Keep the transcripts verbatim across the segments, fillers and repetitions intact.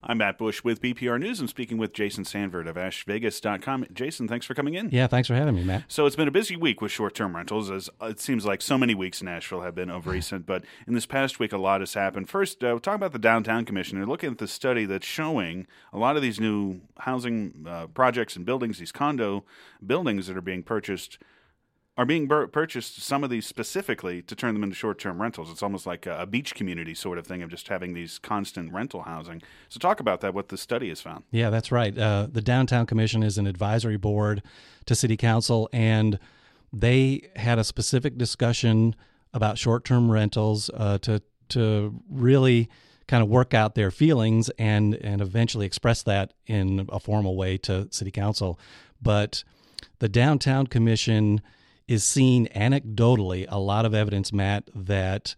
I'm Matt Bush with B P R News. I'm speaking with Jason Sanford of Ash Vegas dot com. Jason, thanks for coming in. Yeah, thanks for having me, Matt. So it's been a busy week with short-term rentals, as it seems like so many weeks in Nashville have been of recent. But in this past week, a lot has happened. First, uh, we'll talk about the Downtown Commission. They're looking at the study that's showing a lot of these new housing uh, projects and buildings, these condo buildings that are being purchased, are being bur- purchased, some of these specifically, to turn them into short-term rentals. It's almost like a, a beach community sort of thing of just having these constant rental housing. So talk about that, what the study has found. Yeah, that's right. Uh, the Downtown Commission is an advisory board to City Council, and they had a specific discussion about short-term rentals uh, to to really kind of work out their feelings and, and eventually express that in a formal way to City Council. But the Downtown Commission is seeing anecdotally a lot of evidence, Matt, that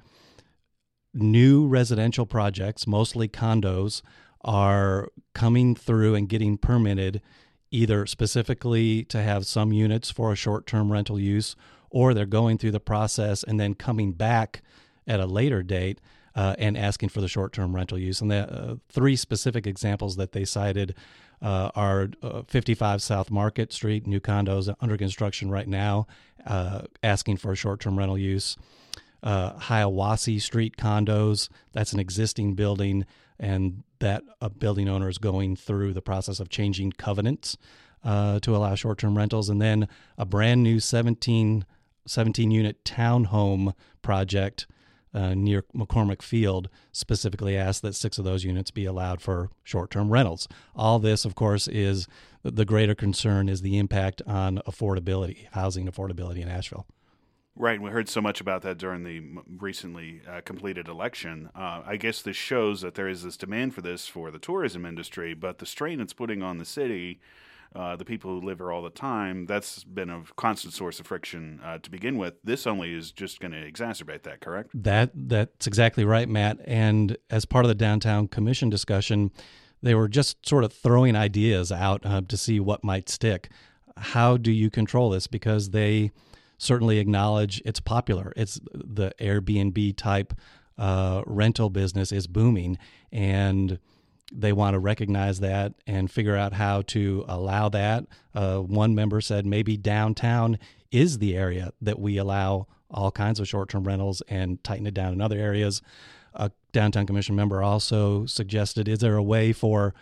new residential projects, mostly condos, are coming through and getting permitted either specifically to have some units for a short-term rental use, or they're going through the process and then coming back at a later date uh, and asking for the short-term rental use. And the uh, three specific examples that they cited Uh, are uh, fifty-five South Market Street, new condos under construction right now, uh, asking for a short-term rental use. Uh, Hiawassee Street condos, that's an existing building, and that uh, building owner is going through the process of changing covenants uh, to allow short-term rentals. And then a brand new seventeen, seventeen unit townhome project Uh, near McCormick Field specifically asked that six of those units be allowed for short-term rentals. All this, of course, is the greater concern is the impact on affordability, housing affordability in Asheville. Right. We heard so much about that during the recently uh, completed election. Uh, I guess this shows that there is this demand for this for the tourism industry, but the strain it's putting on the city, Uh, the people who live here all the time, that's been a constant source of friction uh, to begin with. This only is just going to exacerbate that, correct? That That's exactly right, Matt. And as part of the Downtown Commission discussion, they were just sort of throwing ideas out uh, to see what might stick. How do you control this? Because they certainly acknowledge it's popular. It's the Airbnb type uh, rental business is booming, and they want to recognize that and figure out how to allow that. Uh, one member said maybe downtown is the area that we allow all kinds of short-term rentals and tighten it down in other areas. A Downtown Commission member also suggested, is there a way for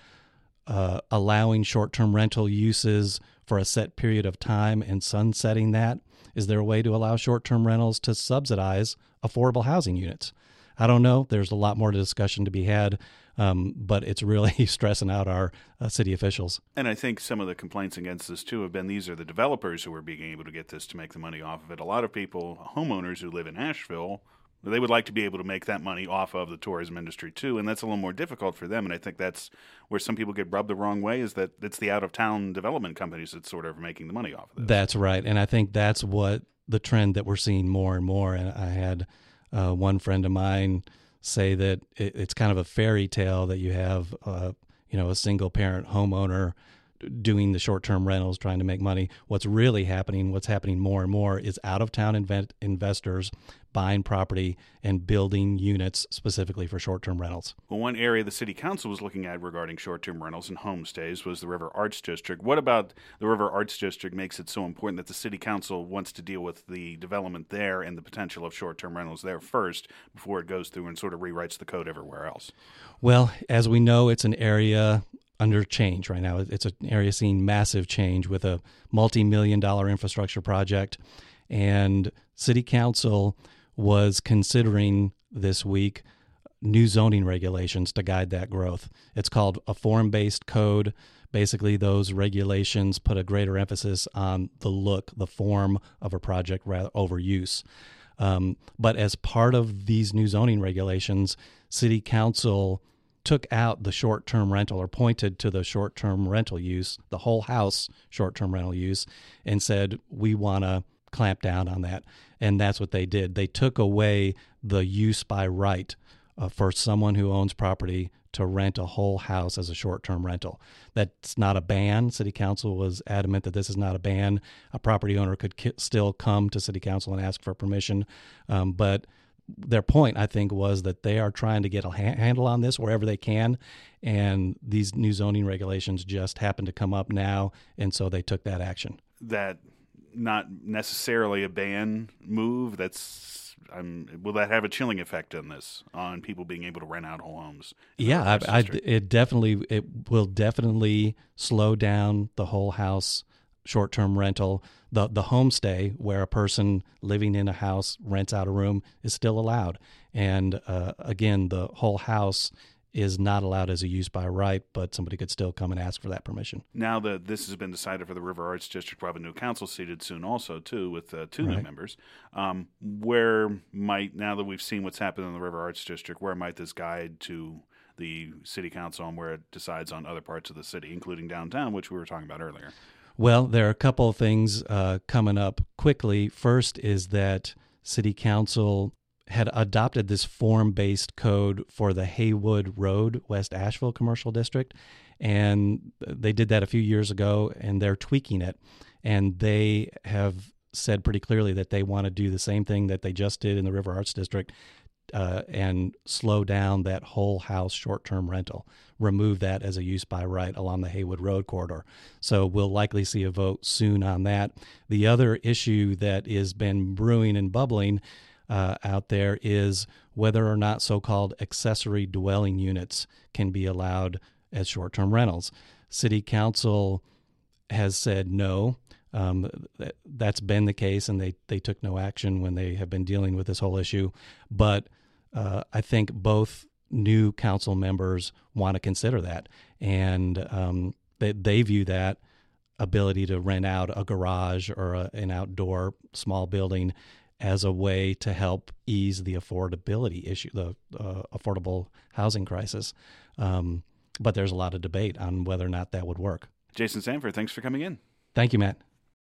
uh, allowing short-term rental uses for a set period of time and sunsetting that? Is there a way to allow short-term rentals to subsidize affordable housing units? I don't know. There's a lot more discussion to be had, um, but it's really stressing out our uh, city officials. And I think some of the complaints against this, too, have been these are the developers who are being able to get this to make the money off of it. A lot of people, homeowners who live in Asheville, they would like to be able to make that money off of the tourism industry, too, and that's a little more difficult for them. And I think that's where some people get rubbed the wrong way, is that it's the out-of-town development companies that sort of are making the money off of this. That's right, and I think that's what the trend that we're seeing more and more. And I had Uh, one friend of mine say that it, it's kind of a fairy tale that you have, uh, you know, a single parent homeowner doing the short-term rentals, trying to make money. What's really happening, what's happening more and more, is out-of-town invent- investors buying property and building units specifically for short-term rentals. Well, one area the City Council was looking at regarding short-term rentals and homestays was the River Arts District. What about the River Arts District makes it so important that the City Council wants to deal with the development there and the potential of short-term rentals there first before it goes through and sort of rewrites the code everywhere else? Well, as we know, it's an area under change right now. It's an area seeing massive change with a multi-million dollar infrastructure project, and City Council was considering this week new zoning regulations to guide that growth. It's called a form-based code. Basically, those regulations put a greater emphasis on the look, the form of a project rather over use. Um, but as part of these new zoning regulations, City Council took out the short-term rental, or pointed to the short-term rental use, the whole house short-term rental use, and said, we want to clamp down on that. And that's what they did. They took away the use by right uh, for someone who owns property to rent a whole house as a short-term rental. That's not a ban. City Council was adamant that this is not a ban. A property owner could ki- still come to City Council and ask for permission, um, but their point, I think, was that they are trying to get a ha- handle on this wherever they can, and these new zoning regulations just happen to come up now, and so they took that action. That not necessarily a ban move. That's um, will that have a chilling effect on this, on people being able to rent out whole homes? Yeah, I, I, it definitely it will definitely slow down the whole house short-term rental. The the homestay, where a person living in a house rents out a room, is still allowed. And uh, again, the whole house is not allowed as a use by right, but somebody could still come and ask for that permission. Now that this has been decided for the River Arts District, we'll have a new council seated soon also, too, with uh, two right. new members. Um, where might, now that we've seen what's happened in the River Arts District, where might this guide to the city council and where it decides on other parts of the city, including downtown, which we were talking about earlier? Well, there are a couple of things uh, coming up quickly. First is that City Council had adopted this form-based code for the Haywood Road, West Asheville Commercial District, and they did that a few years ago, and they're tweaking it. And they have said pretty clearly that they want to do the same thing that they just did in the River Arts District, Uh, and slow down that whole house short-term rental, remove that as a use by right along the Haywood Road corridor. So we'll likely see a vote soon on that. The other issue that has been brewing and bubbling uh, out there is whether or not so-called accessory dwelling units can be allowed as short-term rentals. City Council has said no. Um, that, that's been the case, and they, they took no action when they have been dealing with this whole issue. But uh, I think both new council members want to consider that, and um, they, they view that ability to rent out a garage or a, an outdoor small building as a way to help ease the affordability issue, the uh, affordable housing crisis. Um, but there's a lot of debate on whether or not that would work. Jason Sanford, thanks for coming in. Thank you, Matt.